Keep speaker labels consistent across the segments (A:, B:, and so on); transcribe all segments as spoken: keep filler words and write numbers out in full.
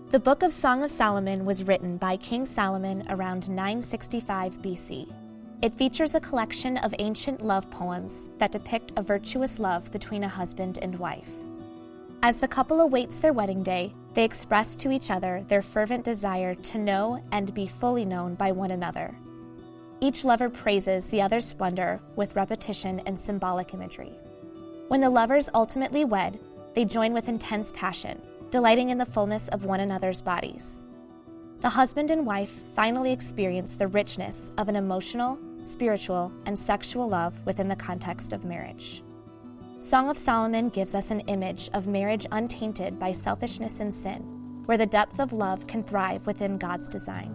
A: The Book of Song of Solomon was written by King Solomon around nine sixty-five B C. It features a collection of ancient love poems that depict a virtuous love between a husband and wife. As the couple awaits their wedding day, they express to each other their fervent desire to know and be fully known by one another. Each lover praises the other's splendor with repetition and symbolic imagery. When the lovers ultimately wed, they join with intense passion, delighting in the fullness of one another's bodies. The husband and wife finally experience the richness of an emotional, spiritual, and sexual love within the context of marriage. Song of Solomon gives us an image of marriage untainted by selfishness and sin, where the depth of love can thrive within God's design.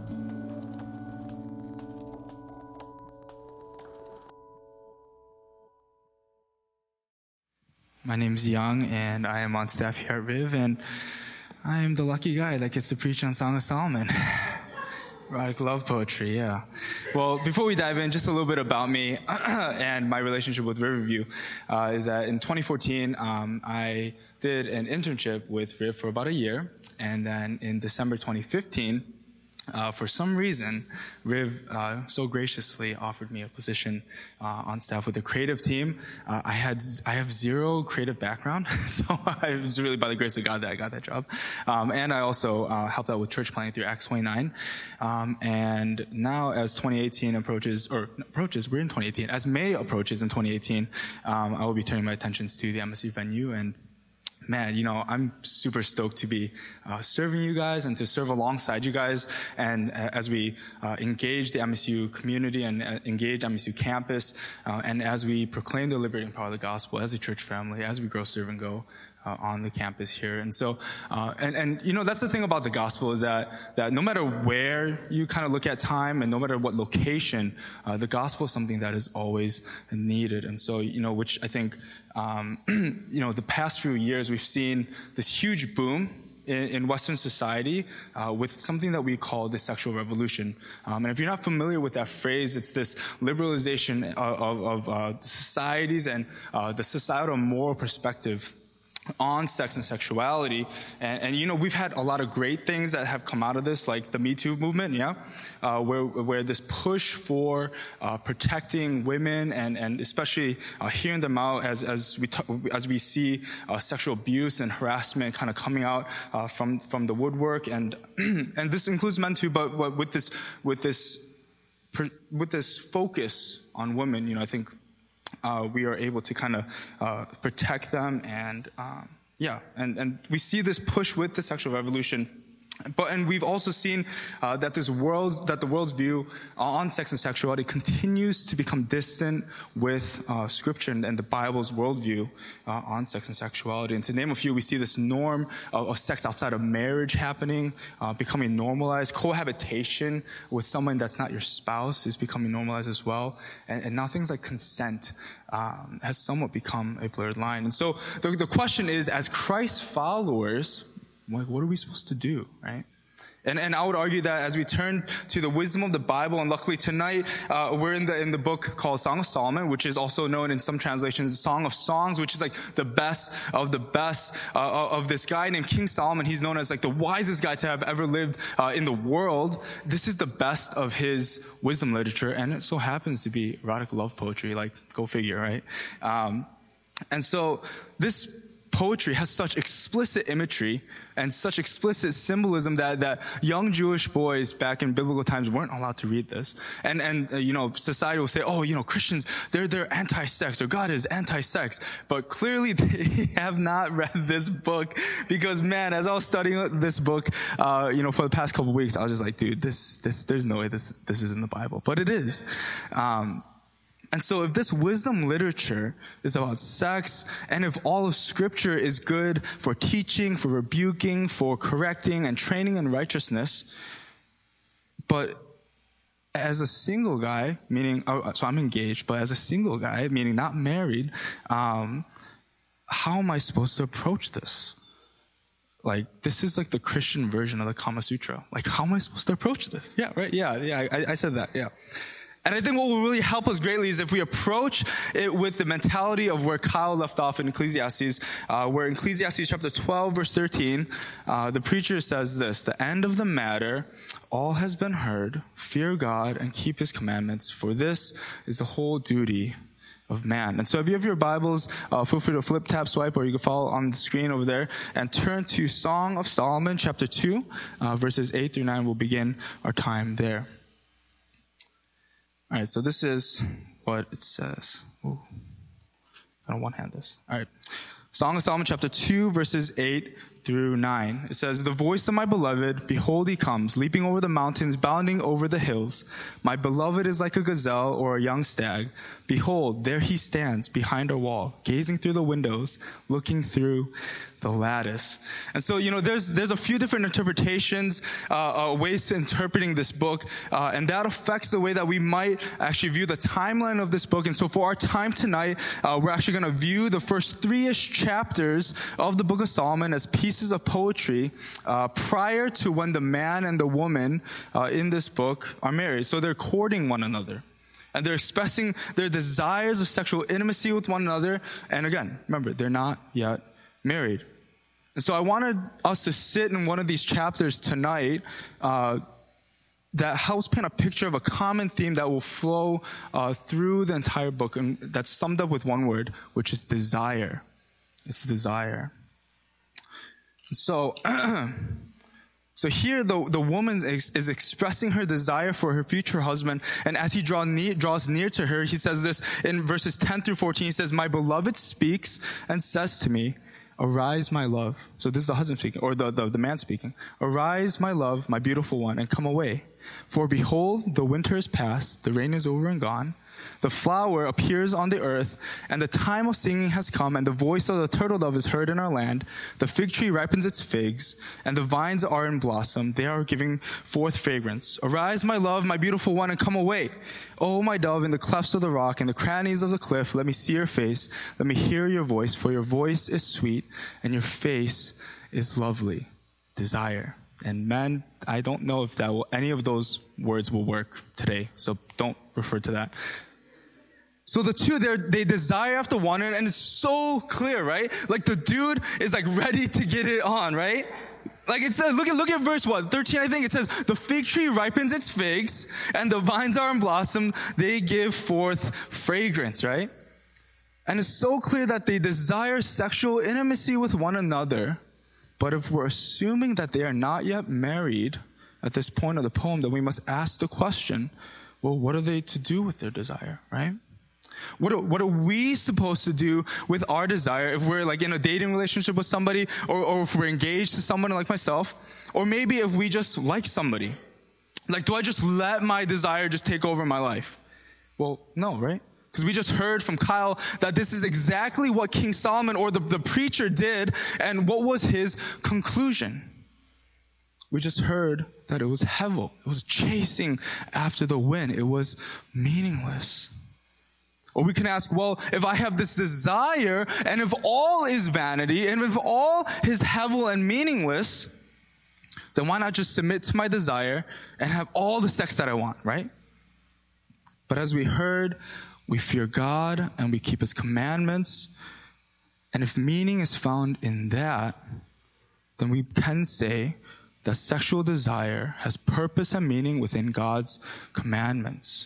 B: My name's Young, and I am on staff here at Riv, and I am the lucky guy that gets to preach on Song of Solomon. Erotic love poetry, yeah. Well, before we dive in, just a little bit about me and my relationship with Riverview uh, is that in twenty fourteen, um, I did an internship with Riv for about a year, and then in December twenty fifteen, Uh, for some reason, Riv uh, so graciously offered me a position uh, on staff with the creative team. Uh, I had I have zero creative background, so it was really by the grace of God that I got that job. Um, and I also uh, helped out with church planting through Acts twenty-nine. Um, and now, as twenty eighteen approaches, or approaches, we're in twenty eighteen. As May approaches in twenty eighteen, um, I will be turning my attentions to the M S U venue. And man, you know, I'm super stoked to be uh, serving you guys and to serve alongside you guys. And uh, as we uh, engage the M S U community and uh, engage M S U campus, uh, and as we proclaim the liberating power of the gospel as a church family, as we grow, serve, and go uh, on the campus here. And so, uh, and, and, you know, that's the thing about the gospel is that, that no matter where you kind of look at time and no matter what location, uh, the gospel is something that is always needed. And so, you know, which I think, Um, you know, the past few years, we've seen this huge boom in, in Western society uh, with something that we call the sexual revolution. Um, and if you're not familiar with that phrase, it's this liberalization of, of, of uh, societies and uh, the societal moral perspective on sex and sexuality. And, and, you know, we've had a lot of great things that have come out of this, like the Me Too movement, yeah, uh, where where this push for uh, protecting women and, and especially uh, hearing them out as as we t- as we see uh, sexual abuse and harassment kind of coming out uh, from from the woodwork, and and this includes men too, but, but with this with this with this focus on women, you know, I think Uh, we are able to kind of uh, protect them, and um, yeah, and, and we see this push with the sexual revolution. But and we've also seen uh, that this world's that the world's view on sex and sexuality continues to become distant with uh, Scripture and, and the Bible's worldview uh, on sex and sexuality. And to name a few, we see this norm of, of sex outside of marriage happening, uh, becoming normalized. Cohabitation with someone that's not your spouse is becoming normalized as well. And, and now things like consent um, has somewhat become a blurred line. And so the, the question is, as Christ followers, like, what are we supposed to do, right? And and I would argue that as we turn to the wisdom of the Bible, and luckily tonight uh, we're in the in the book called Song of Solomon, which is also known in some translations Song of Songs, which is like the best of the best uh, of this guy named King Solomon. He's known as like the wisest guy to have ever lived uh, in the world. This is the best of his wisdom literature, and it so happens to be erotic love poetry. Like, go figure, right? Um, and so this poetry has such explicit imagery and such explicit symbolism that, that young Jewish boys back in biblical times weren't allowed to read this. And, and uh, you know, society will say, oh, you know, Christians, they're, they're anti-sex, or God is anti-sex. But clearly they have not read this book, because, man, as I was studying this book, uh, you know, for the past couple of weeks, I was just like, dude, this, this, there's no way this, this is in the Bible. But it is. Um, And so if this wisdom literature is about sex, and if all of Scripture is good for teaching, for rebuking, for correcting, and training in righteousness, but as a single guy, meaning, oh, so I'm engaged, but as a single guy, meaning not married, um, how am I supposed to approach this? Like, this is like the Christian version of the Kama Sutra. Like, how am I supposed to approach this? Yeah, right? Yeah, yeah, I, I said that, yeah. And I think what will really help us greatly is if we approach it with the mentality of where Kyle left off in Ecclesiastes, uh, where in Ecclesiastes chapter twelve, verse thirteen, uh, the preacher says this, the end of the matter, all has been heard, fear God and keep his commandments, for this is the whole duty of man. And so if you have your Bibles, uh, feel free to flip, tap, swipe, or you can follow on the screen over there and turn to Song of Solomon, chapter two, uh, verses eight through nine. We'll begin our time there. All right, so this is what it says. Ooh, I don't one-hand this. All right. Song of Solomon, chapter two, verses eight through nine. It says, the voice of my beloved, behold, he comes, leaping over the mountains, bounding over the hills. My beloved is like a gazelle or a young stag. Behold, there he stands behind a wall, gazing through the windows, looking through the lattice. And so, you know, there's there's a few different interpretations, uh, uh, ways to interpreting this book, uh, and that affects the way that we might actually view the timeline of this book. And so for our time tonight, uh, we're actually going to view the first three-ish chapters of the book of Solomon as pieces of poetry uh, prior to when the man and the woman uh, in this book are married. So they're courting one another. And they're expressing their desires of sexual intimacy with one another. And again, remember, they're not yet married. And so I wanted us to sit in one of these chapters tonight uh, that helps paint a picture of a common theme that will flow uh, through the entire book, and that's summed up with one word, which is desire. It's desire. And so, so here the, the woman is, is expressing her desire for her future husband, and as he draw near, draws near to her, he says this in verses ten through fourteen, he says, my beloved speaks and says to me, arise, my love. So this is the husband speaking, or the, the, the man speaking. Arise, my love, my beautiful one, and come away. For behold, the winter is past, the rain is over and gone. The flower appears on the earth, and the time of singing has come, and the voice of the turtle dove is heard in our land. The fig tree ripens its figs, and the vines are in blossom. They are giving forth fragrance. Arise, my love, my beautiful one, and come away. O my dove, in the clefts of the rock, in the crannies of the cliff, let me see your face. Let me hear your voice, for your voice is sweet, and your face is lovely. Desire. And men, I don't know if that will, any of those words will work today, so don't refer to that. So the two, they desire after one, and it's so clear, right? Like the dude is like ready to get it on, right? Like it says, look at, look at verse what, thirteen, I think. It says, the fig tree ripens its figs, and the vines are in blossom. They give forth fragrance, right? And it's so clear that they desire sexual intimacy with one another. But if we're assuming that they are not yet married at this point of the poem, then we must ask the question, well, what are they to do with their desire, right? What are, what are we supposed to do with our desire if we're like in a dating relationship with somebody, or, or if we're engaged to someone like myself, or maybe if we just like somebody? Like, do I just let my desire just take over my life? Well, no, right? Because we just heard from Kyle that this is exactly what King Solomon, or the, the preacher, did, and what was his conclusion? We just heard that it was hevel. It was chasing after the wind. It was meaningless. Or we can ask, well, if I have this desire, and if all is vanity, and if all is hevel and meaningless, then why not just submit to my desire and have all the sex that I want, right? But as we heard, we fear God and we keep his commandments. And if meaning is found in that, then we can say that sexual desire has purpose and meaning within God's commandments.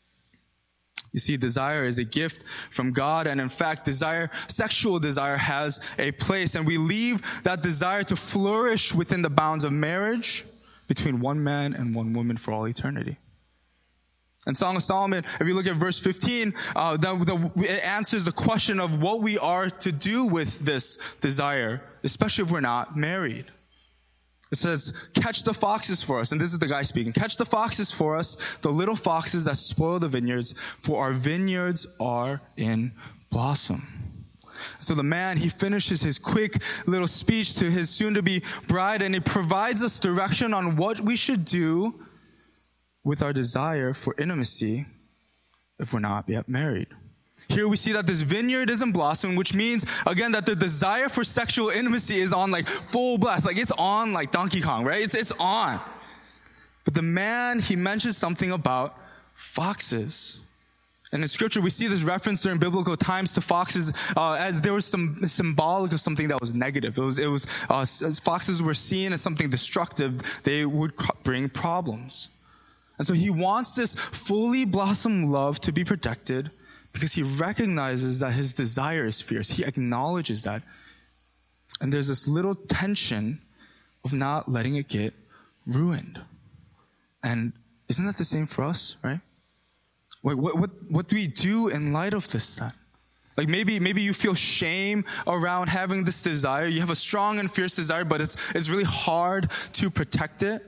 B: You see, desire is a gift from God, and in fact, desire, sexual desire has a place, and we leave that desire to flourish within the bounds of marriage between one man and one woman for all eternity. In Song of Solomon, if you look at verse fifteen, uh, the, the, it answers the question of what we are to do with this desire, especially if we're not married. It says, catch the foxes for us. And this is the guy speaking. Catch the foxes for us, the little foxes that spoil the vineyards, for our vineyards are in blossom. So the man, he finishes his quick little speech to his soon-to-be bride, and he provides us direction on what we should do with our desire for intimacy if we're not yet married. Here we see that this vineyard is in blossom, which means, again, that the desire for sexual intimacy is on like full blast. Like it's on like Donkey Kong, right? It's, it's on. But the man, he mentions something about foxes. And in scripture, we see this reference during biblical times to foxes uh, as there was some symbolic of something that was negative. It was, it was uh, as foxes were seen as something destructive, they would bring problems. And so he wants this fully blossomed love to be protected because he recognizes that his desire is fierce. He acknowledges that. And there's this little tension of not letting it get ruined. And isn't that the same for us, right? Wait, what, what, what do we do in light of this then? Like maybe, maybe you feel shame around having this desire. You have a strong and fierce desire, but it's, it's really hard to protect it.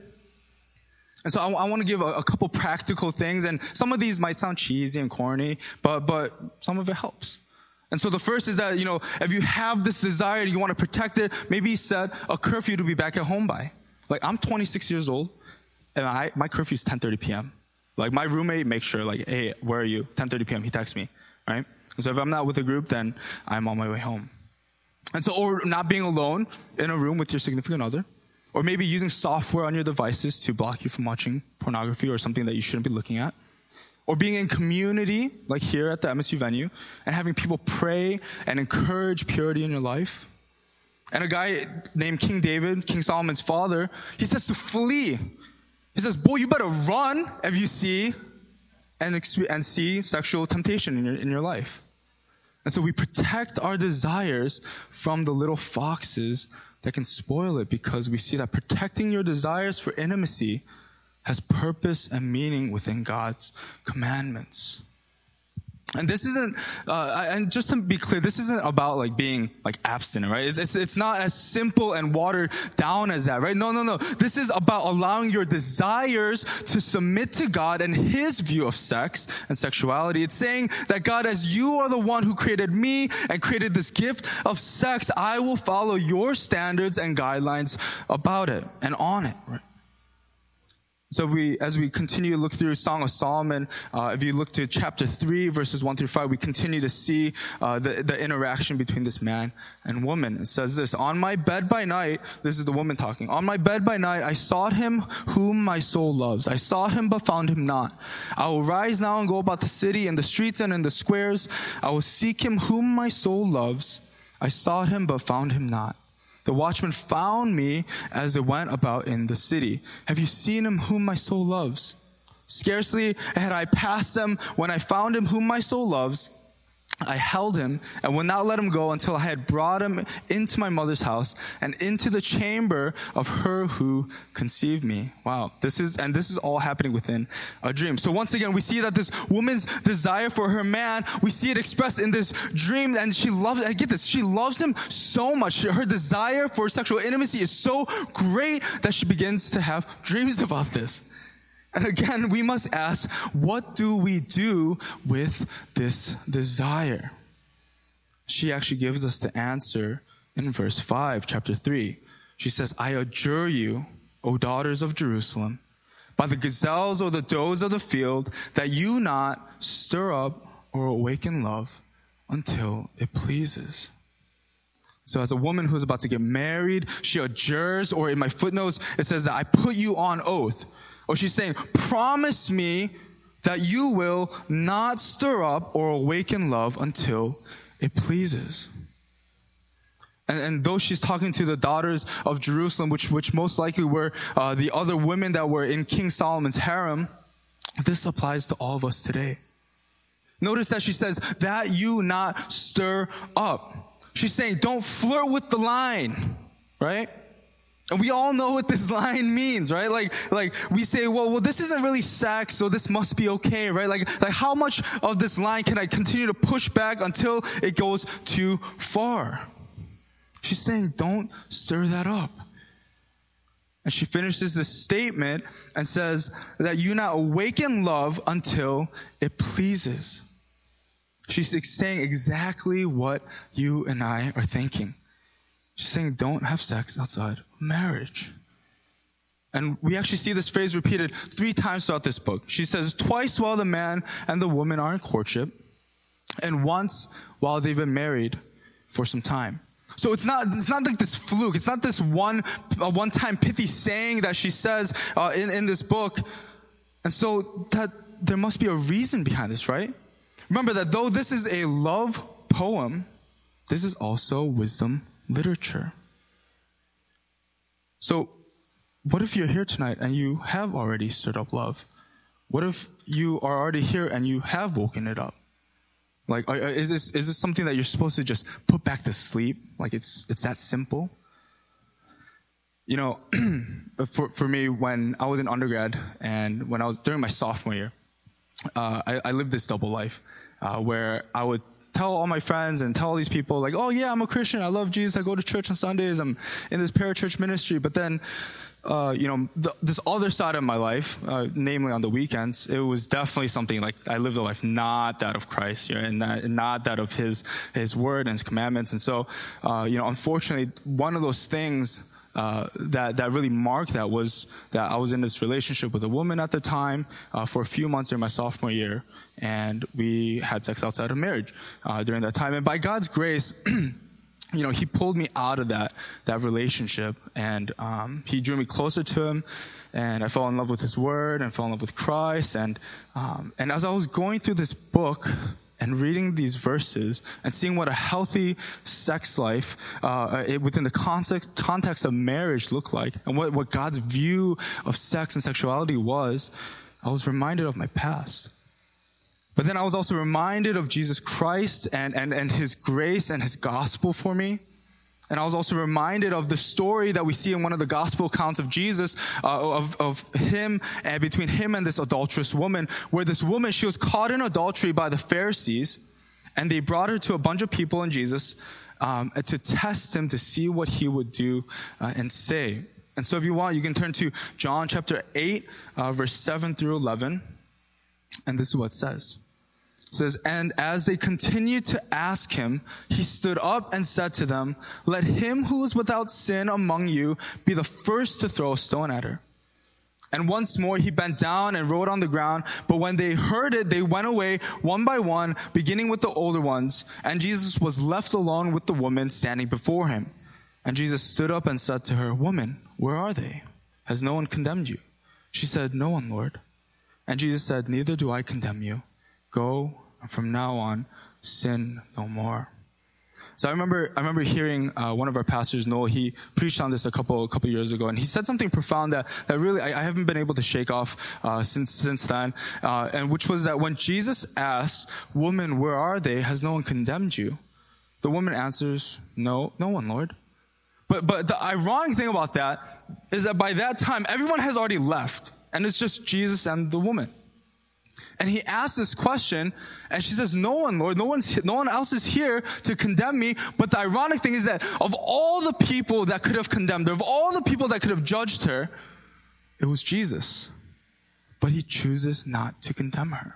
B: And so I, I want to give a, a couple practical things, and some of these might sound cheesy and corny, but, but some of it helps. And so the first is that, you know, if you have this desire, you want to protect it, maybe set a curfew to be back at home by. Like I'm twenty-six years old, and I, my curfew is ten thirty p.m. Like my roommate makes sure, like, hey, where are you? ten thirty p.m. He texts me, right? So if I'm not with a group, then I'm on my way home. And so, or not being alone in a room with your significant other, or maybe using software on your devices to block you from watching pornography or something that you shouldn't be looking at, or being in community, like here at the M S U venue, and having people pray and encourage purity in your life. And a guy named King David, King Solomon's father, he says to flee. He says, boy, you better run if you see and, exp- and see sexual temptation in your, in your life. And so we protect our desires from the little foxes that can spoil it, because we see that protecting your desires for intimacy has purpose and meaning within God's commandments. And this isn't, uh, and just to be clear, this isn't about like being like abstinent, right? It's, it's, it's not as simple and watered down as that, right? No, no, no. This is about allowing your desires to submit to God and His view of sex and sexuality. It's saying that God, as you are the one who created me and created this gift of sex, I will follow your standards and guidelines about it and on it, right? So we, as we continue to look through Song of Solomon, uh, if you look to chapter three, verses one through five, we continue to see uh, the, the interaction between this man and woman. It says this, on my bed by night, this is the woman talking, on my bed by night, I sought him whom my soul loves. I sought him, but found him not. I will rise now and go about the city and the streets and in the squares. I will seek him whom my soul loves. I sought him, but found him not. The watchman found me as it went about in the city. Have you seen him whom my soul loves? Scarcely had I passed them when I found him whom my soul loves. I held him and would not let him go until I had brought him into my mother's house and into the chamber of her who conceived me. Wow. This is, and this is all happening within a dream. So once again, we see that this woman's desire for her man, we see it expressed in this dream, and she loves, I get this, she loves him so much. Her desire for sexual intimacy is so great that she begins to have dreams about this. And again, we must ask, what do we do with this desire? She actually gives us the answer in verse five, chapter three. She says, I adjure you, O daughters of Jerusalem, by the gazelles or the does of the field, that you not stir up or awaken love until it pleases. So as a woman who's about to get married, she adjures, or in my footnotes, it says that I put you on oath. Or she's saying, promise me that you will not stir up or awaken love until it pleases. And, and though she's talking to the daughters of Jerusalem, which, which most likely were uh, the other women that were in King Solomon's harem, this applies to all of us today. Notice that she says, that you not stir up. She's saying, don't flirt with the line, right? And we all know what this line means, right? Like, like we say, well, well, this isn't really sex, so this must be okay, right? Like, like how much of this line can I continue to push back until it goes too far? She's saying, don't stir that up. And she finishes this statement and says that you not awaken love until it pleases. She's saying exactly what you and I are thinking. She's saying, don't have sex outside marriage. And we actually see this phrase repeated three times throughout this book. She says, twice while the man and the woman are in courtship, and once while they've been married for some time. So it's not, it's not like this fluke. It's not this one, uh, one-time pithy saying that she says uh, in, in this book. And so that there must be a reason behind this, right? Remember that though this is a love poem, this is also wisdom literature. So, what if you're here tonight and you have already stirred up love? What if you are already here and you have woken it up? Like, are, is this is this something that you're supposed to just put back to sleep? Like, it's it's that simple? You know, for for me, when I was in undergrad and when I was during my sophomore year, uh, I, I lived this double life uh, where I would tell all my friends and tell all these people, like, oh yeah, I'm a Christian, I love Jesus, I go to church on Sundays, I'm in this parachurch ministry. But then, uh, you know, the, this other side of my life, uh, namely on the weekends, it was definitely something like I lived a life not that of Christ, you know, and not, not that of His His word and His commandments. And so, uh, you know, unfortunately, one of those things Uh, that that really marked that was that I was in this relationship with a woman at the time uh, for a few months during my sophomore year, and we had sex outside of marriage uh, during that time. And by God's grace, you know, He pulled me out of that that relationship, and um, He drew me closer to Him, and I fell in love with His Word and fell in love with Christ. And um, and as I was going through this book and reading these verses and seeing what a healthy sex life uh, it, within the context context of marriage looked like, and what, what God's view of sex and sexuality was, I was reminded of my past. But then I was also reminded of Jesus Christ and, and, and His grace and His gospel for me. And I was also reminded of the story that we see in one of the gospel accounts of Jesus, uh, of, of him and between him and this adulterous woman, where this woman, she was caught in adultery by the Pharisees, and they brought her to a bunch of people in Jesus um, to test Him, to see what He would do uh, and say. And so if you want, you can turn to John chapter eight, uh, verse seven through eleven. And this is what it says. It says, and as they continued to ask Him, He stood up and said to them, let him who is without sin among you be the first to throw a stone at her. And once more He bent down and wrote on the ground. But when they heard it, they went away one by one, beginning with the older ones. And Jesus was left alone with the woman standing before Him. And Jesus stood up and said to her, woman, where are they? Has no one condemned you? She said, no one, Lord. And Jesus said, neither do I condemn you. Go, and from now on, sin no more. So I remember, I remember hearing uh, one of our pastors, Noel. He preached on this a couple, a couple years ago, and he said something profound that that really I, I haven't been able to shake off uh, since since then, uh, and which was that when Jesus asks, "Woman, where are they? Has no one condemned you?" The woman answers, "No, no one, Lord." But but the ironic thing about that is that by that time, everyone has already left, and it's just Jesus and the woman. And He asks this question, and she says, no one, Lord, no one's, no one else is here to condemn me. But the ironic thing is that of all the people that could have condemned her, of all the people that could have judged her, it was Jesus. But He chooses not to condemn her.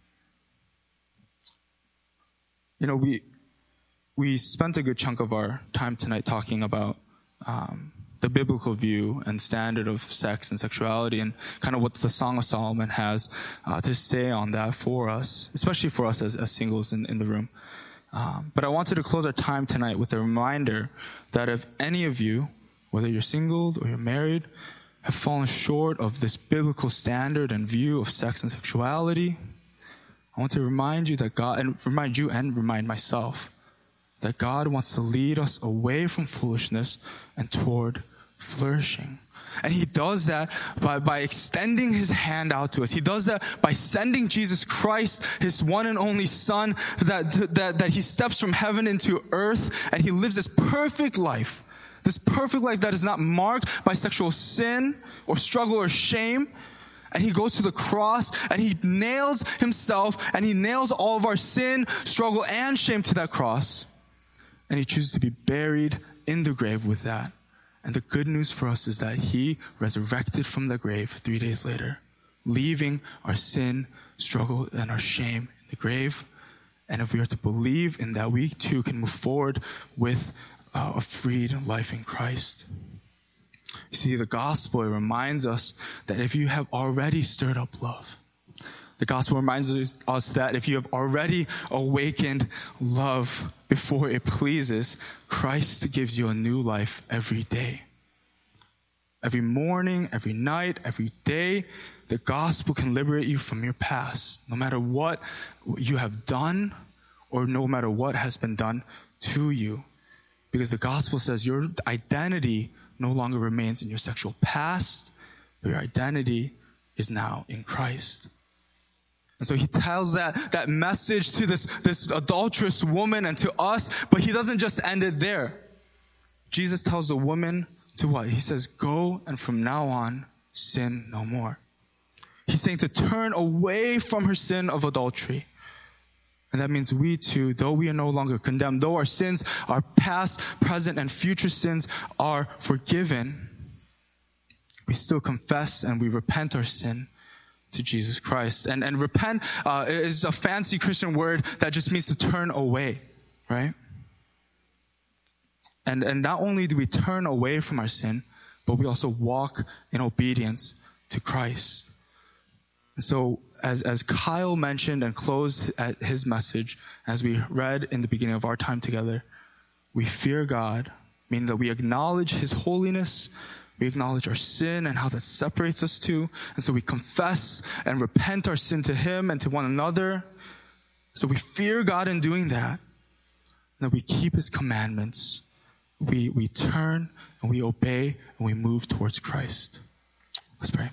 B: You know, we we spent a good chunk of our time tonight talking about um, the biblical view and standard of sex and sexuality, and kind of what the Song of Solomon has uh, to say on that for us, especially for us as, as singles in, in the room. Um, but I wanted to close our time tonight with a reminder that if any of you, whether you're single or you're married, have fallen short of this biblical standard and view of sex and sexuality, I want to remind you that God, and remind you and remind myself, that God wants to lead us away from foolishness and toward flourishing. And He does that by, by extending His hand out to us. He does that by sending Jesus Christ, His one and only Son, that, that, that He steps from heaven into earth, and He lives this perfect life. This perfect life that is not marked by sexual sin or struggle or shame. And He goes to the cross, and He nails Himself, and He nails all of our sin, struggle, and shame to that cross. And He chooses to be buried in the grave with that. And the good news for us is that He resurrected from the grave three days later, leaving our sin, struggle, and our shame in the grave. And if we are to believe in that, we too can move forward with uh, a freed life in Christ. You see, the gospel, it reminds us that if you have already stirred up love, the gospel reminds us that if you have already awakened love before it pleases, Christ gives you a new life every day. Every morning, every night, every day, the gospel can liberate you from your past, no matter what you have done or no matter what has been done to you. Because the gospel says your identity no longer remains in your sexual past, but your identity is now in Christ. And so he tells that, that message to this, this adulterous woman and to us, but he doesn't just end it there. Jesus tells the woman to what? He says, go and from now on, sin no more. He's saying to turn away from her sin of adultery. And that means we too, though we are no longer condemned, though our sins, our past, present, and future sins are forgiven, we still confess and we repent our sin to Jesus Christ. And, and repent uh, is a fancy Christian word that just means to turn away, right? And, and not only do we turn away from our sin, but we also walk in obedience to Christ. And so as, as Kyle mentioned and closed at his message, as we read in the beginning of our time together, we fear God, meaning that we acknowledge his holiness, we acknowledge our sin and how that separates us too. And so we confess and repent our sin to him and to one another. So we fear God in doing that. And that we keep his commandments. We, we turn and we obey and we move towards Christ. Let's pray.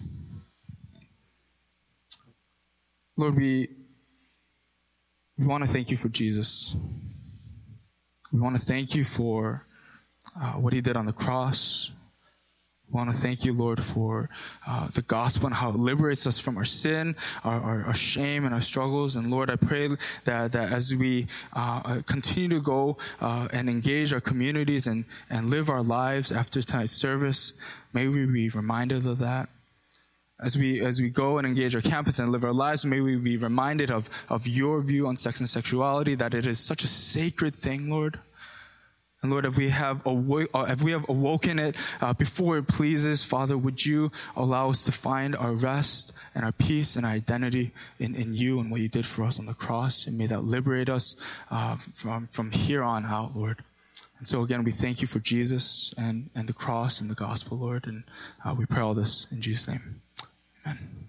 B: Lord, we, we want to thank you for Jesus. We want to thank you for uh, what he did on the cross. We want to thank you, Lord, for uh, the gospel and how it liberates us from our sin, our, our, our shame, and our struggles. And Lord, I pray that, that as we uh, continue to go uh, and engage our communities and, and live our lives after tonight's service, may we be reminded of that. As we as we go and engage our campus and live our lives, may we be reminded of, of your view on sex and sexuality, that it is such a sacred thing, Lord. And Lord, if we have awo- if we have awoken it uh, before it pleases, Father, would you allow us to find our rest and our peace and our identity in, in you and what you did for us on the cross, and may that liberate us uh, from from here on out, Lord. And so again, we thank you for Jesus and, and the cross and the gospel, Lord, and uh, we pray all this in Jesus' name. Amen.